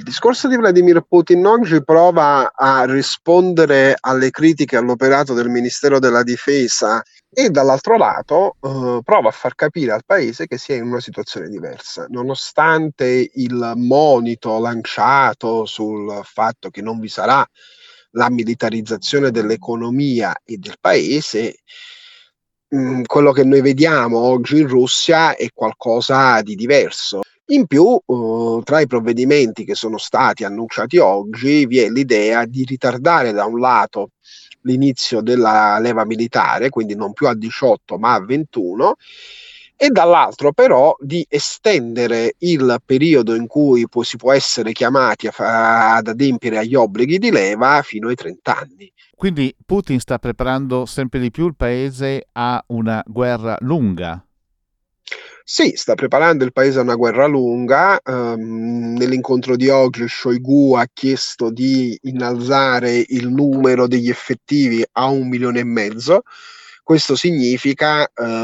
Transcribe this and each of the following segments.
discorso di Vladimir Putin oggi prova a rispondere alle critiche all'operato del Ministero della Difesa e dall'altro lato prova a far capire al paese che si è in una situazione diversa, nonostante il monito lanciato sul fatto che non vi sarà la militarizzazione dell'economia e del paese. Quello che noi vediamo oggi in Russia è qualcosa di diverso. In più, tra i provvedimenti che sono stati annunciati oggi, vi è l'idea di ritardare da un lato l'inizio della leva militare, quindi non più a 18 ma a 21, e dall'altro però di estendere il periodo in cui si può essere chiamati ad adempiere agli obblighi di leva fino ai 30 anni. Quindi Putin sta preparando sempre di più il paese a una guerra lunga. Sì, sta preparando il paese a una guerra lunga. Nell'incontro di oggi Shoigu ha chiesto di innalzare il numero degli effettivi a 1,5 milioni. Questo significa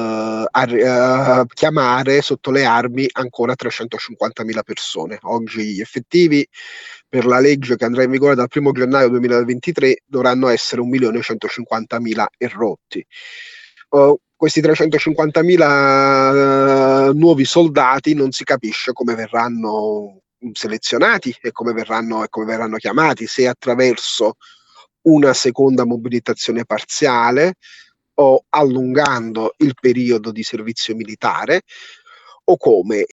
chiamare sotto le armi ancora 350.000 persone. Oggi gli effettivi per la legge che andrà in vigore dal 1° gennaio 2023 dovranno essere 1.150.000 e rotti. Questi 350.000 nuovi soldati non si capisce come verranno selezionati e come verranno chiamati, se attraverso una seconda mobilitazione parziale o allungando il periodo di servizio militare o come.